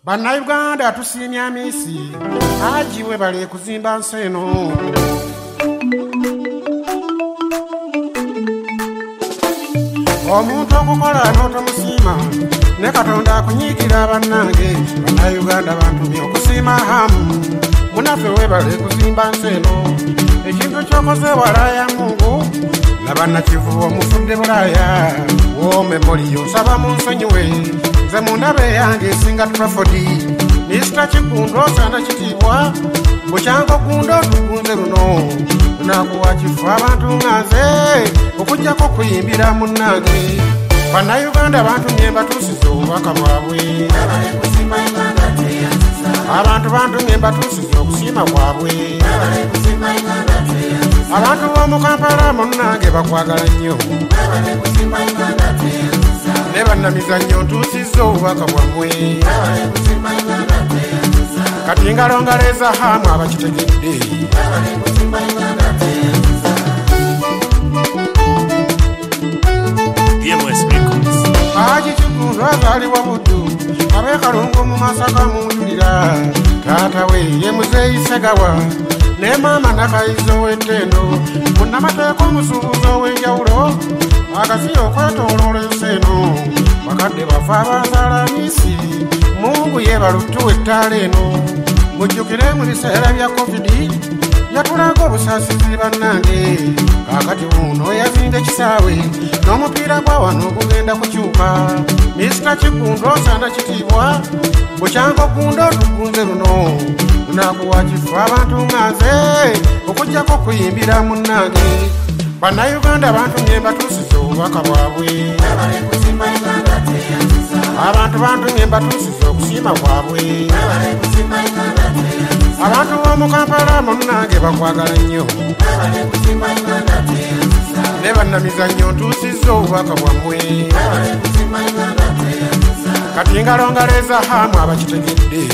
Bannayuganda tusiimya misi agiwe bali kuzimba nsi eno. Omuntu okukola n'otomusiima ne Katonda akunyiikira bannange. Bannayuganda bantumye okusiima hamu munaffe webale kuzimba nsi eno. Ekintu kyokoze wala ya Mungu laba nakivu omufudde Bulaaya. Womemoriyo nsaba munsonyiwe nze mu ndabe yange esinga Trafford. Mr. Kikundo osana kitiibwa bukyango gundo tugunze luno lunakuwa kifu abantu nganze okujjako kuyimbira munnange. Bannayuganda bantumye mbatuusize obubaka bwabwe. Abantu bantumye mbatuusize okusiima kwabwe. Abantu b'omu Kampala munnange bakwagala nnyo ne bannamizannyo ntuusizza obubaka bwammwe. Kati ngalongaleeza hamu abakitegedde. Haji Kikundo azaalibwa Buddu ab'e Kalungu mu Masaka munjulira. Taata we ye Muzeeyi Ssegawa ne maama Nakayizo w'Ettendo. Munnamateeka omusuubuzi ow'enjawulo agasiya okwetooloola ensi eno. Bakadde bafe abazaala misi Mungu yebaluttuwa ettaala eno. Mujjukire mu biseera bya COVID yatulaga obusaasizi bannange. Kaakati wuuno yazinga ekisaawe n'omupiira gwa wano gugenda kukyuka. Mr. Kikundo osana kitiibwa bukyango gundo tugunze luno lunakuwa kifu abantu nganze okujjako kuyimbira munnange. Bannayuganda bantumye mbatuusize obubaka bwabwe. Abantu bantumye mbatuusize okusiima kwabwe. Abantu b'omu Kampala munnange bakwagala nnyo ne bannamizannyo ntuusizza obubaka bwammwe. Kati ngalongaleeza hamu abakitegedde.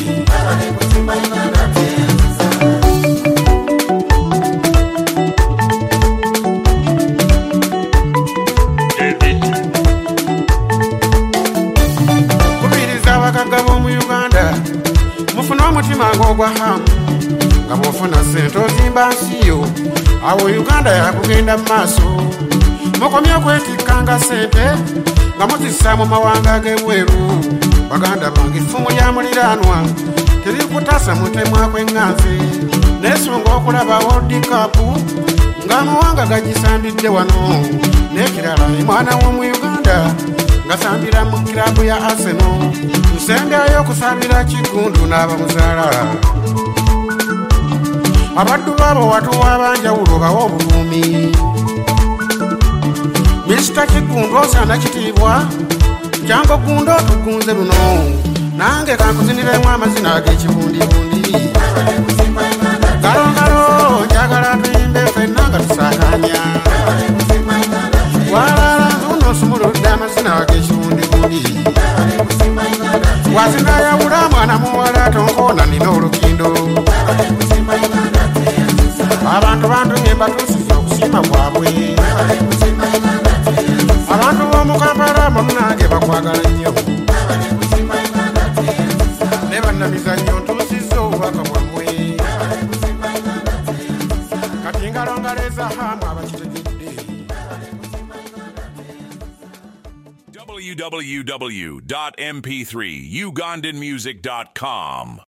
Kubiriza abagagga b'omu Uganda mufune omutima ng'ogwa hamu nga bw'ofuna ssente ozimba nsiyo. Awo Uganda yakugenda mu maaso. Mukomye okwetikkanga ssente nga muzissa mu mawanga ag'ebweru. Baganda bange effumu lya muliraanwa terikutaasa mutemwako eŋŋanzi. Neesunga okulaba World Cup ng'amawanga gagisambidde wano. N'ekirala mwana w'omu Uganda ngasambira mu kirabu ya Arsenal. Nsembyayo okusambira Kikundo n'abamuzaala. Abaddu baabo watuwa abanjawulo bawa obukuumi. Mr. Kikundo osana kitiibwa kyango gundo tugunze luno nange kankuziniremu amazina ag'ekibundibundi. Galongalo njagala tuyimbe ffenna nga tusaakanya. Walala nzuno osumuludde amazina ag'ekibundibundi. Wazinayawula mwana muwala tonkoona nina olukindo. Abantu bantumye mbatuusize okusiima kwabwe. Abantu b'omu Kampala munnange bakwagala nnyo ne bannamizannyo ntuusizza obubaka bwammwe. Kati ngalongaleeza hamu abakitegedde. www.mp3ugandanmusic.com